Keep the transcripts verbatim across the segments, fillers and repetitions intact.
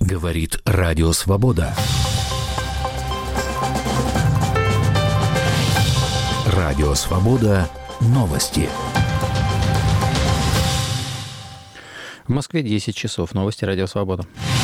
Говорит Радио Свобода. Радио Свобода. Новости. В Москве десять часов. Новости Радио Свобода.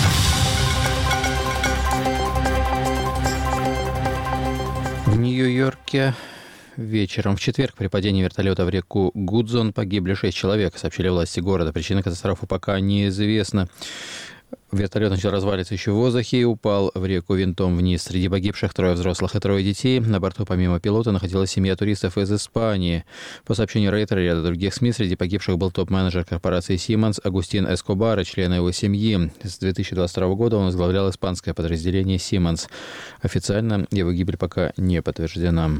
В Нью-Йорке вечером в четверг при падении вертолета в реку Гудзон погибли шесть человек, сообщили власти города. Причина катастрофы пока неизвестна. Вертолет начал разваливаться еще в воздухе и упал в реку винтом вниз. Среди погибших трое взрослых и трое детей. На борту помимо пилота находилась семья туристов из Испании. По сообщению Рейтера и ряда других СМИ, среди погибших был топ-менеджер корпорации Siemens Агустин Эскобар и члены его семьи. С две тысячи двадцать второго года он возглавлял испанское подразделение Siemens. Официально его гибель пока не подтверждена.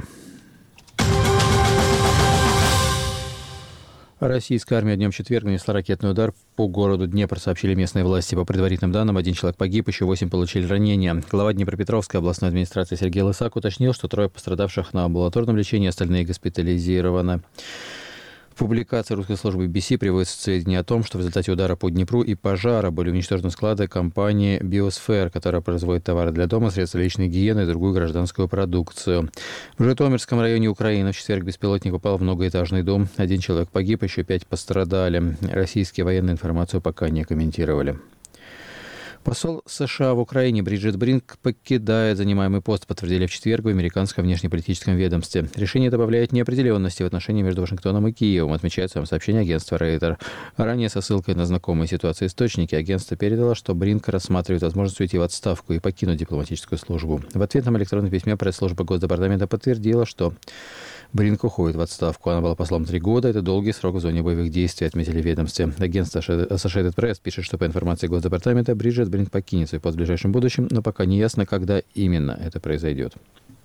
Российская армия днем в четверг нанесла ракетный удар по городу Днепр, сообщили местные власти. По предварительным данным, один человек погиб, еще восемь получили ранения. Глава Днепропетровской областной администрации Сергей Лысак уточнил, что трое пострадавших на амбулаторном лечении, остальные госпитализированы. В публикации русской службы би би си приводятся сведения о том, что в результате удара по Днепру и пожара были уничтожены склады компании «Биосфер», которая производит товары для дома, средства личной гигиены и другую гражданскую продукцию. В Житомирском районе Украины в четверг беспилотник попал в многоэтажный дом. Один человек погиб, еще пять пострадали. Российские военные информацию пока не комментировали. Посол США в Украине Бриджит Бринк покидает занимаемый пост, подтвердили в четверг в американском внешнеполитическом ведомстве. Решение добавляет неопределенности в отношении между Вашингтоном и Киевом, отмечает в своем сообщении агентство Рейтер. Ранее со ссылкой на знакомые ситуации источники агентство передало, что Бринк рассматривает возможность уйти в отставку и покинуть дипломатическую службу. В ответном электронном письме пресс-служба Госдепартамента подтвердила, что Бринк уходит в отставку. Она была послом три года. Это долгий срок в зоне боевых действий, отметили в ведомстве. Агентство Associated Press пишет, что по информации Госдепартамента Бриджит Бринк покинет свой пост в ближайшем будущем, но пока не ясно, когда именно это произойдет.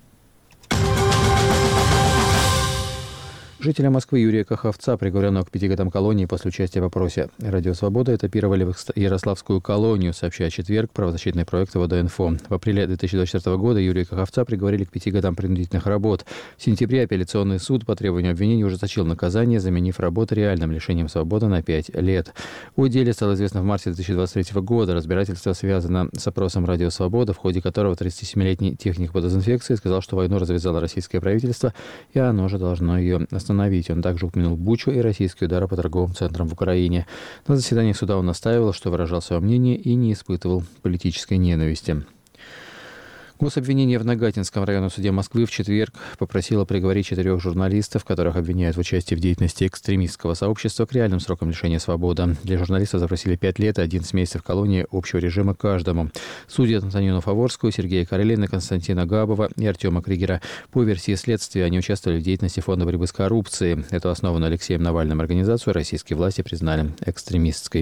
Жителя Москвы Юрия Каховца, приговоренного к пяти годам колонии после участия в опросе «Радио Свобода», этапировали в Ярославскую колонию, сообщает четверг правозащитный проект ВОД-Инфо. В апреле две тысячи двадцать четвёртого года Юрия Каховца приговорили к пяти годам принудительных работ. В сентябре апелляционный суд по требованию обвинения ужесточил наказание, заменив работу реальным лишением свободы на пять лет. О деле стало известно в марте две тысячи двадцать третьего года. Разбирательство связано с опросом «Радио Свобода», в ходе которого тридцатисемилетний техник по дезинфекции сказал, что войну развязало российское правительство, и оно же должно ее остановить. Остановить. Он также упомянул Бучу и российские удары по торговым центрам в Украине. На заседании суда он настаивал, что выражал свое мнение и не испытывал политической ненависти. Гособвинение в Нагатинском районном суде Москвы в четверг попросило приговорить четырех журналистов, которых обвиняют в участии в деятельности экстремистского сообщества, к реальным срокам лишения свободы. Для журналистов запросили пять лет и одиннадцать месяцев колонии общего режима каждому. Судьи Антонину Фаворскую, Сергея Карелина, Константина Габова и Артема Кригера. По версии следствия, они участвовали в деятельности Фонда борьбы с коррупцией. Эту основанную Алексеем Навальным организацию российские власти признали экстремистской.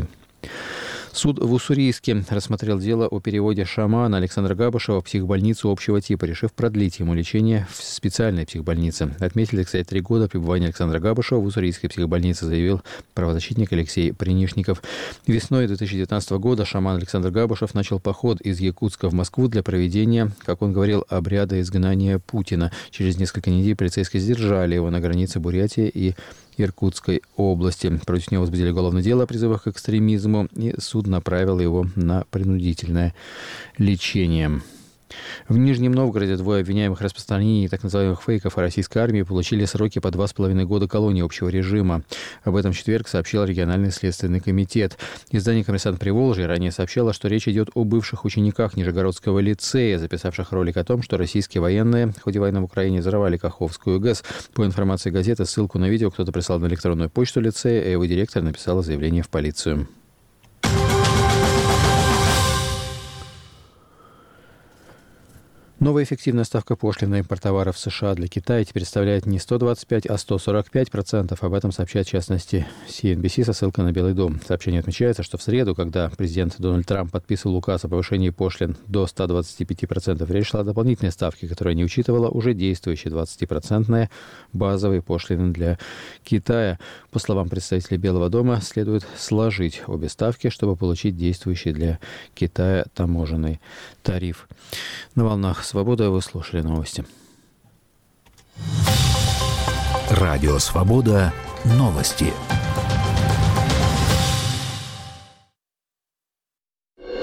Суд в Уссурийске рассмотрел дело о переводе шамана Александра Габышева в психбольницу общего типа, решив продлить ему лечение в специальной психбольнице. Отметили, кстати, три года пребывания Александра Габышева в Уссурийской психбольнице, заявил правозащитник Алексей Принишников. Весной две тысячи девятнадцатого года шаман Александр Габышев начал поход из Якутска в Москву для проведения, как он говорил, обряда изгнания Путина. Через несколько недель полицейские задержали его на границе Бурятии и Иркутской области. Против него возбудили уголовное дело о призывах к экстремизму, и суд направил его на принудительное лечение. В Нижнем Новгороде двое обвиняемых в распространении так называемых фейков о российской армии получили сроки по два с половиной года колонии общего режима. Об этом в четверг сообщил региональный следственный комитет. Издание «Коммерсант Приволжья» ранее сообщало, что речь идет о бывших учениках Нижегородского лицея, записавших ролик о том, что российские военные в ходе войны в Украине взорвали Каховскую ГЭС. По информации газеты, ссылку на видео кто-то прислал на электронную почту лицея, а его директор написал заявление в полицию. Новая эффективная ставка пошлин на импорт товаров в США для Китая теперь составляет не сто двадцать пять, а сто сорок пять процентов. Об этом сообщает, в частности, си эн би си со ссылкой на Белый дом. В сообщении отмечается, что в среду, когда президент Дональд Трамп подписывал указ о повышении пошлин до ста двадцати пяти процентов, речь шла о дополнительной ставке, которая не учитывала уже действующие двадцатипроцентные базовые пошлины для Китая. По словам представителей Белого дома, следует сложить обе ставки, чтобы получить действующий для Китая таможенный тариф. На волнах «Свобода» вы слушали новости. Радио «Свобода». Новости.